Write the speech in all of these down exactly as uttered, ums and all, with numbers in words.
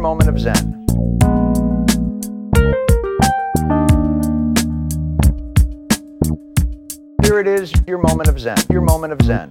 moment of Zen. Here it is, your moment of Zen. Your moment of Zen.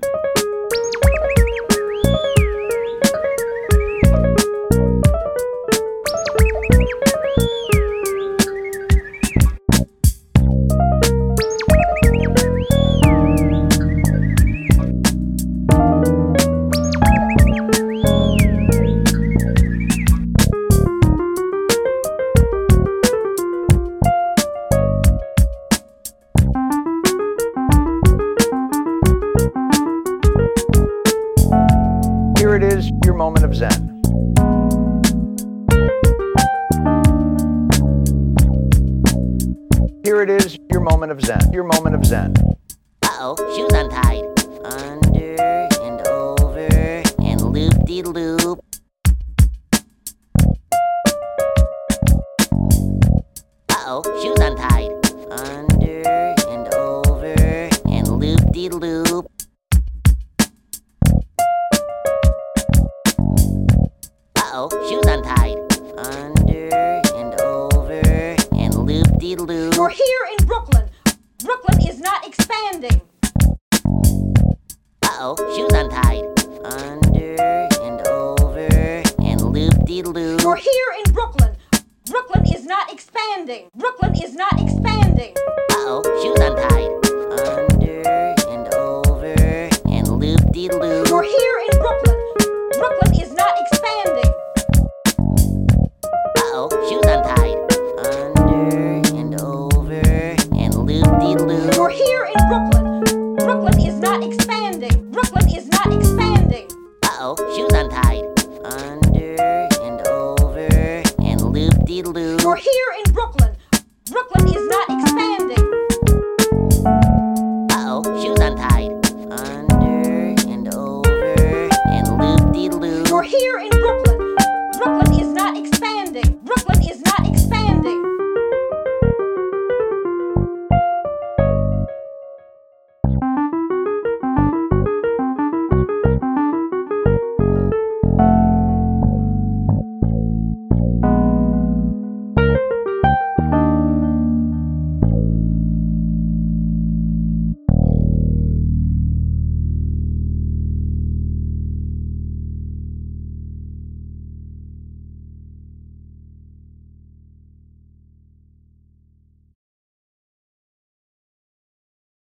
Here it is, your moment of Zen. Here it is, your moment of Zen. Your moment of Zen. Uh-oh, shoes untied. Under and over and loop-de-loop. Uh-oh, shoes untied. Under and over and loop-de-loop. Uh-oh, shoes untied. Under and over and loop-de-loop. You're here in Brooklyn. Brooklyn is not expanding. Uh-oh, shoes untied. Under and over and loop-de-loop. You're here in Brooklyn. Brooklyn is not expanding. Brooklyn is not expanding. Uh-oh, shoes untied. Under and over and loop-de-loop. You're here in Brooklyn. Brooklyn is not expanding. Uh-oh, shoes untied. Under and over and loop-de-loop. You're here in Brooklyn. Brooklyn is not expanding. Brooklyn is not expanding. Uh-oh, shoes untied. Under and over and loop-de-loop. You're here in Brooklyn. Brooklyn is not expanding. Uh-oh, shoes untied. Under and over and loop-de-loop. You're here in